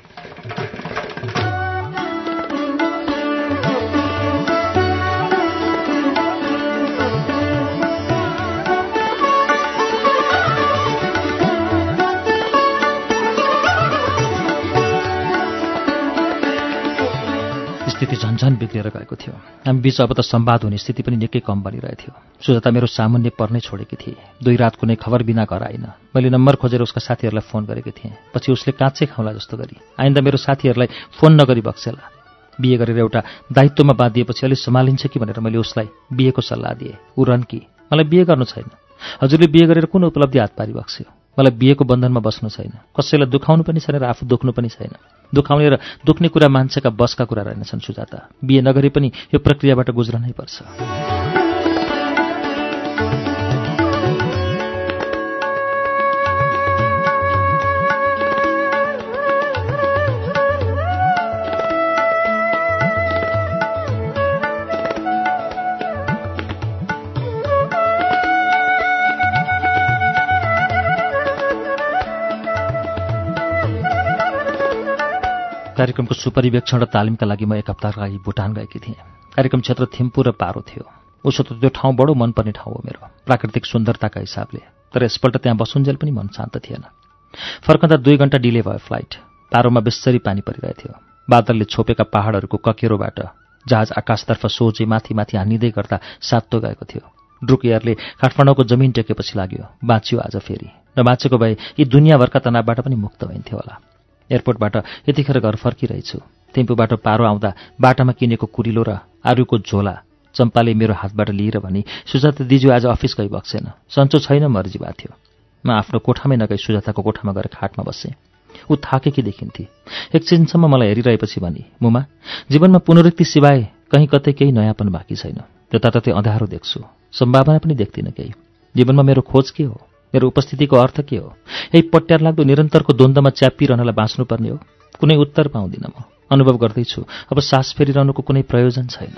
[SPEAKER 1] स्थिति झन्झन बिग्रेर गएको थियो। हामी बीच अब त सम्वाद हुने स्थिति पनि निकै कम बनिरहेथ्यो। सुजाता मेरो सामुन्ने पर्नै छोडेकी थिए। दुई रात कुनै खबर बिना घर आइन। मैले नम्बर खोजेर उसका साथीहरूलाई फोन गरेकी थिएँ। पछि उसले काँचै खाउँला जस्तो गरी आइन्दा मेरो साथीहरूलाई फोन नगरी बक्सेला। बिहे गरेर एउटा दायित्वमा बाँधिएपछि अलि सम्हालिन्छ कि भनेर मैले उसलाई बिहेको सल्लाह दिएँ। ऊ रन्की, मलाई बिहे गर्नु छैन। हजुरले बिहे गरेर कुन उपलब्धि हात पारी बक्स्यो? मलाई बिहेको बन्धनमा बस्नु छैन, कसैलाई दुखाउनु पनि छैन र आफू दुख्नु पनि छैन। दुखाउने र दुख्ने कुरा मान्छेका बसका कुरा रहेनछन् सुजाता। बिहे नगरे पनि यो प्रक्रियाबाट गुज्रनै पर्छ। कार्यक्रमको सुपरिवेक्षण र तालिमका लागि म एक हप्ताका लागि भुटान गएकी थिएँ। कार्यक्रम क्षेत्र थिम्पू र पारो थियो। उसो त त्यो ठाउँ बडो मनपर्ने ठाउँ हो मेरो, प्राकृतिक सुन्दरताका हिसाबले। तर यसपल्ट त्यहाँ बसुन्जेल पनि मन शान्त थिएन। फर्कँदा दुई घण्टा डिले भयो फ्लाइट। पारोमा बेस्सरी पानी परिरहेथ्यो। बादलले छोपेका पहाडहरूको ककेरोबाट जहाज आकाशतर्फ सोझै माथि माथि हानिँदै गर्दा सातो गएको थियो। ड्रुक एयरले काठमाडौँको जमिन टेकेपछि लाग्यो बाँचियो आज फेरि। नबाँचेको भए यी दुनियाँभरका तनावबाट पनि मुक्त भइन्थ्यो होला। एयरपोर्टबाट यतिखेर घर फर्किरहेछु। थिम्पूबाट पारो आउँदा बाटामा किनेको कुरिलो र आरुको झोला चम्पाले मेरो हातबाट लिएर भनी, सुजाता दिजु आज अफिस गई बक्सेन, सन्चो छैन, मर्जी भएको थियो। म आफ्नो कोठामै नगई सुजाताको कोठामा गएर खाटमा बसेँ। ऊ थाकेकी देखिन्थे। एकछिनसम्म मलाई हेरिरहेपछि भनी, मुमा, जीवनमा पुनरुक्ति सिवाय कहीँ कतै केही नयाँपन बाँकी छैन। त्यताततै अँध्यारो देख्छु, सम्भावना पनि देख्दिनँ केही। जीवनमा मेरो खोज के हो? मेरो उपस्थितिको अर्थ के हो? यही पट्यार लाग्दो निरन्तरको द्वन्द्वमा च्यापिरहनलाई बाँच्नुपर्ने हो? कुनै उत्तर पाउँदिनँ म। अनुभव गर्दैछु अब सास फेरिरहनुको कुनै प्रयोजन छैन।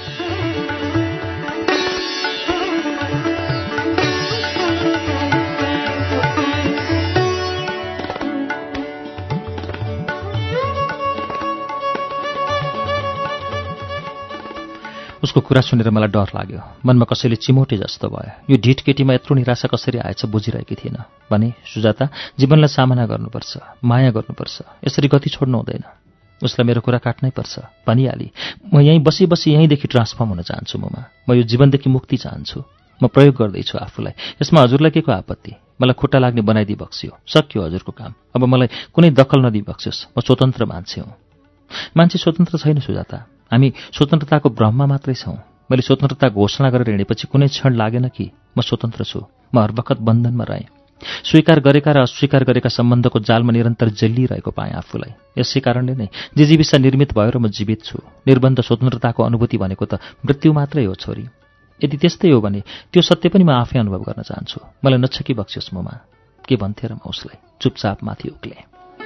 [SPEAKER 1] उसको कुरा सुनेर मलाई डर लाग्यो। मनमा कसैले चिमोटे जस्तो भयो। यो ढिट केटीमा यत्रो निराशा कसरी आएछ बुझिरहेकी थिएन। भने, सुजाता, जीवनलाई सामना गर्नुपर्छ, माया गर्नुपर्छ, यसरी गति छोड्नु हुँदैन। उसलाई मेरो कुरा काट्नै पर्छ भनिहाली। म यहीँ बसी बसी यहीँदेखि ट्रान्सफर्म हुन चाहन्छु मुमा। म यो जीवनदेखि मुक्ति चाहन्छु। म प्रयोग गर्दैछु आफूलाई। यसमा हजुरलाई के को आपत्ति? मलाई खुट्टा लाग्ने बनाइदिई बक्सियो। सक्यो हजुरको काम। अब मलाई कुनै दखल नदिई बक्सियोस्। म स्वतन्त्र मान्छे हुँ। मान्छे स्वतन्त्र छैन सुजाता। हामी स्वतन्त्रताको भ्रममा मात्रै छौँ। मैले स्वतन्त्रता घोषणा गरेर हिँडेपछि कुनै क्षण लागेन कि म स्वतन्त्र छु। म हरबखत बन्धनमा रहेँ। स्वीकार गरेका र अस्वीकार गरेका सम्बन्धको जालमा निरन्तर जेलिरहेको पाएँ आफूलाई। यसै कारणले नै जिजीविसा निर्मित भयो र म जीवित छु। निर्बन्ध स्वतन्त्रताको अनुभूति भनेको त मृत्यु मात्रै हो छोरी। यदि त्यस्तै हो भने त्यो सत्य पनि म आफै अनुभव गर्न चाहन्छु। मलाई नछकी बक्सियोस् मोमा। के भन्थे र म उसलाई चुपचाप माथि उक्लेँ।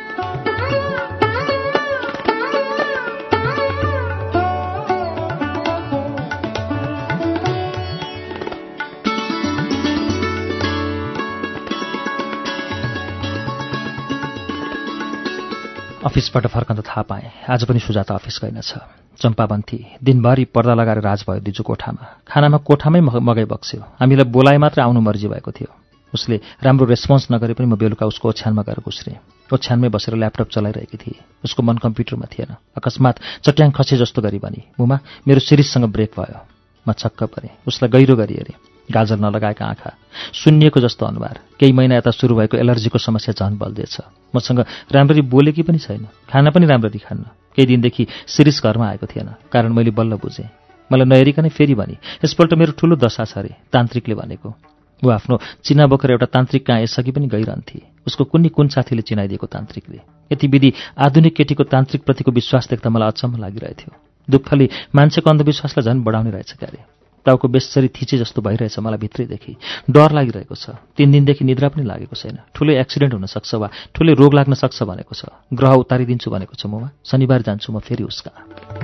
[SPEAKER 1] अफिसबाट फर्कँदा थाहा पाएँ आज पनि सुजाता अफिस गएनछ। चम्पा भन्थी दिनभरि पर्दा लगाएर राज भयो दिजु कोठामा। खानामा कोठामै मगै बक्स्यो। हामीलाई बोलाए मात्र आउनु मर्जी भएको थियो। उसले राम्रो रेस्पोन्स नगरे पनि म बेलुका उसको ओछ्यानमा गएर गुस्रेँ। ओछ्यानमै बसेर ल्यापटप चलाइरहेकी थिएँ। उसको मन कम्प्युटरमा थिएन। अकस्मात चट्याङ खसे जस्तो गरी भनी मुमा मेरो सिरिजसँग ब्रेक भयो। म छक्क परेँ। उसलाई गहिरो गरी हेरेँ। गाजल नलगाएका आँखा, सुन्निएको जस्तो अनुहार। केही महिना यता सुरु भएको एलर्जीको समस्या झन् बल्झेछ। मसँग राम्ररी बोलेकी पनि छैन। खाना पनि राम्ररी खान्न। केही दिनदेखि सिरिज घरमा आएको थिएन। कारण मैले बल्ल बुझेँ। मलाई नहेरिकनै फेरि भनी यसपल्ट मेरो ठुलो दशा छ अरे तान्त्रिकले भनेको। ऊ आफ्नो चिना बोकेर एउटा तान्त्रिक कहाँ यसअघि पनि गइरहन्थे। उसको कुन्नी कुन साथीले चिनाइदिएको तान्त्रिकले। यति विधि आधुनिक केटीको तान्त्रिकप्रतिको विश्वास देख्दा मलाई अचम्म लागिरहेथ्यो। दुःखले मान्छेको अन्धविश्वासलाई झन् बढाउने रहेछ क्यारे। टाउको बेसरी थिचे जस्तो भइरहेछ मलाई भित्रैदेखि। डर लागिरहेको छ। तीन दिनदेखि निद्रा पनि लागेको छैन। ठुलो एक्सिडेन्ट हुन सक्छ वा ठुलै रोग लाग्न सक्छ भनेको छ। ग्रह उतारिदिन्छु भनेको छ ममा। शनिबार जान्छु म फेरि उसका।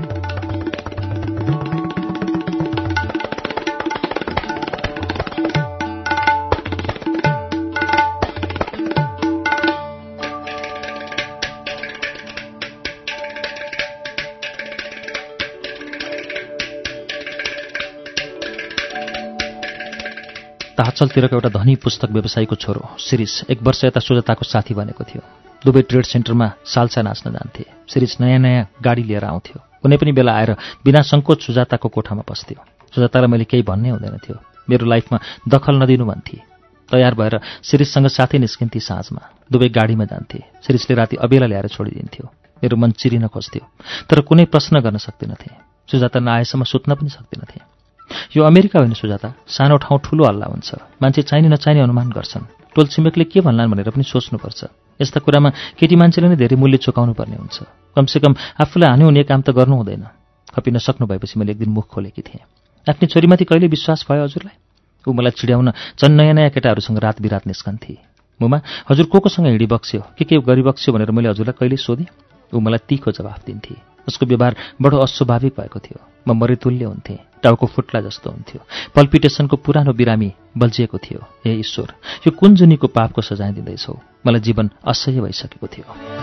[SPEAKER 1] ताचलतिरको एउटा धनी पुस्तक व्यवसायीको छोरो शिरीष एक वर्ष यता सुजाताको साथी बनेको थियो। दुवै ट्रेड सेन्टरमा सालसा नाच्न जान्थे। शिरीष नयाँ नयाँ गाडी लिएर आउँथ्यो। कुनै पनि बेला आएर बिना सङ्कोच सुजाताको कोठामा बस्थ्यो। सुजातालाई मैले केही भन्नै हुँदैन थियो। मेरो लाइफमा दखल नदिनु भन्थे। तयार भएर शिरीषसँग साथै निस्किन्थे। साँझमा दुवै गाडीमा जान्थे। शिरीषले राति अबेला ल्याएर छोडिदिन्थ्यो। मेरो मन चिरिन खोज्थ्यो तर कुनै प्रश्न गर्न सक्दिनथे। सुजाता नआएसम्म सुत्न पनि सक्दिनथे। यो अमेरिका होइन सुजाता। सानो ठाउँ ठुलो हल्ला हुन्छ। मान्छे चाहिने नचाहिने अनुमान गर्छन्। टोल छिमेकले के भन्लान् भनेर पनि सोच्नुपर्छ। यस्ता कुरामा केटी मान्छेले नै धेरै मूल्य चुकाउनु पर्ने हुन्छ। कमसेकम आफूलाई हानि हुने काम त गर्नु हुँदैन। खपिन सक्नु भएपछि मैले एक दिन मुख खोलेकी थिएँ। आफ्नै छोरीमाथि कहिले विश्वास भयो हजुरलाई? ऊ मलाई चिड्याउन झन् नयाँ नयाँ केटाहरूसँग रात बिरात निस्कन्थे। मुमा हजुर को कोसँग हिँडी बक्स्यो के के गरी बक्स्यो भनेर मैले हजुरलाई कहिले सोधेँ? ऊ मलाई तीखो जवाफ दिन्थे। उसको व्यवहार बडो अस्वाभाविक भएको थियो। म मरितुल्य हुन्थेँ। टाउको फुट्ला जस्तो हुन्थ्यो। पल्पिटेसनको पुरानो बिरामी बल्झिएको थियो। हे ईश्वर, यो कुन जुनीको पापको सजाय दिँदैछौ? मलाई जीवन असह्य भइसकेको थियो।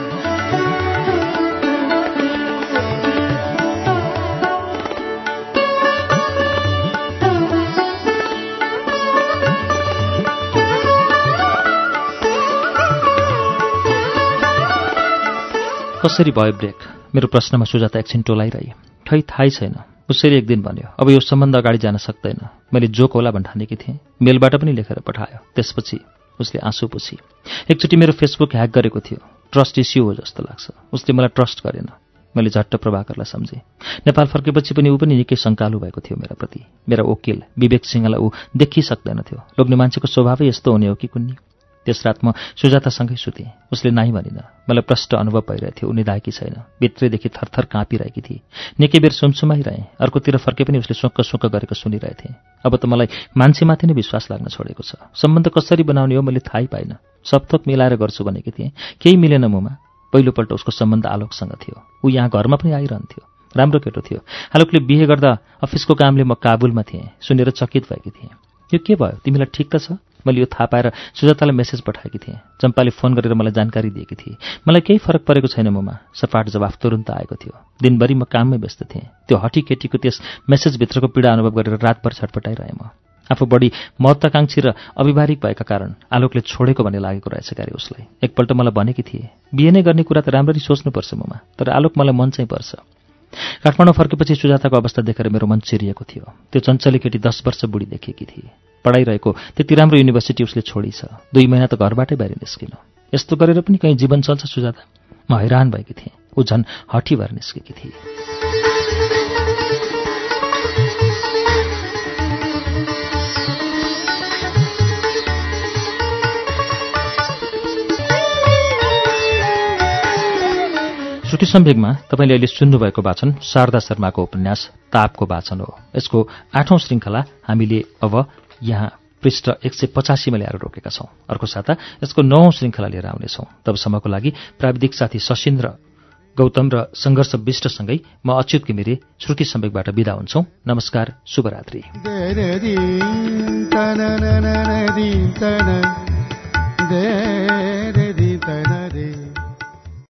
[SPEAKER 1] कसरी भयो ब्रेक? मेरो प्रश्नमा सुजाता एकछिन टोलाइरहे। खै थाहै छैन। उसरी एक दिन भन्यो अब यो सम्बन्ध अगाडि जान सक्दैन। मैले जोक होला भन्ठानेकी थिएँ। मेलबाट पनि लेखेर पठायो। त्यसपछि उसले आँसु पुछी। एकचोटि मेरो फेसबुक ह्याक गरेको थियो। ट्रस्ट इस्यु हो जस्तो लाग्छ। उसले मलाई ट्रस्ट गरेन। मैले झट्ट प्रभाकरलाई सम्झेँ। नेपाल फर्केपछि पनि ऊ पनि निकै शङ्कालु भएको थियो मेरा प्रति। मेरा वकिल विवेक सिंहलाई ऊ देखिसक्दैन थियो। लोग्ने मान्छेको स्वभावै यस्तो हुने हो कि कुन्नी। त्यस रात म सुजातासँगै सुतेँ। उसले नाइ भनिन। मलाई प्रष्ट अनुभव भइरहेको थियो। उनी दाएकी छैन। भित्रैदेखि थरथर काँपिरहेकी थिए। निकै बेर सुमसुमाइरहेँ। अर्कोतिर फर्के पनि उसले सोक्क सोक्क गरेको सुनिरहेथे। अब त मलाई मान्छेमाथि नै विश्वास लाग्न छोडेको छ। सम्बन्ध कसरी बनाउने हो मैले थाहै पाइनँ। सबथोक मिलाएर गर्छु भनेकी थिएँ। केही मिलेन मुमा। पहिलोपल्ट उसको सम्बन्ध आलोकसँग थियो। ऊ यहाँ घरमा पनि आइरहन्थ्यो। राम्रो केटो थियो। आलोकले बिहे गर्दा अफिसको कामले म काबुलमा थिएँ। सुनेर चकित भएकी थिएँ। यो के भयो? तिमीलाई ठिक त छ? मैले यो थाहा पाएर सुजातालाई मेसेज पठाएकी थिएँ। चम्पाले फोन गरेर मलाई जानकारी दिएकी थिए। मलाई केही फरक परेको छैन मुमा। सपाट जवाफ तुरुन्त आएको थियो। दिनभरि म काममै व्यस्त थिएँ। त्यो हटी केटीको त्यस मेसेजभित्रको पीडा अनुभव गरेर रातभर छटपटाइरहेँ म। आफू बढी महत्वाकांक्षी र अभिभारिक भएका कारण आलोकले छोडेको भन्ने लागेको रहेछ क्यारे उसलाई। एकपल्ट मलाई भनेकी थिए बिहे नै गर्ने कुरा त राम्ररी सोच्नुपर्छ मुमा। तर आलोक मलाई मन चाहिँ पर्छ। काठमाडौँ फर्केपछि सुजाताको अवस्था देखेर मेरो मन चिरिएको थियो। त्यो चञ्चली केटी दस वर्ष बुढी देखिएकी थिए। पढाइरहेको त्यति राम्रो युनिभर्सिटी उसले छोडी छ। दुई महिना त घरबाटै बाहिर निस्किन। यस्तो गरेर पनि कहीँ जीवन चल्छ सुजाता? म हैरान भएकी थिएँ। ऊ झन् हठी भएर निस्केकी थिए। श्रुति सम्वेगमा तपाईँले अहिले सुन्नुभएको वाचन शारदा शर्माको उपन्यास तापको वाचन हो। यसको आठौं श्रृङ्खला हामीले अब यहाँ पृष्ठ एक सय पचासीमा ल्याएर रोकेका छौं। अर्को साता यसको नौौं श्रृङ्खला लिएर आउनेछौं। तबसम्मको लागि प्राविधिक साथी सशिन्द्र गौतम र सङ्घर्ष विष्टसँगै म अच्युत घिमिरे श्रुति सम्वेगबाट बिदा हुन्छौं। नमस्कार, शुभरात्रि।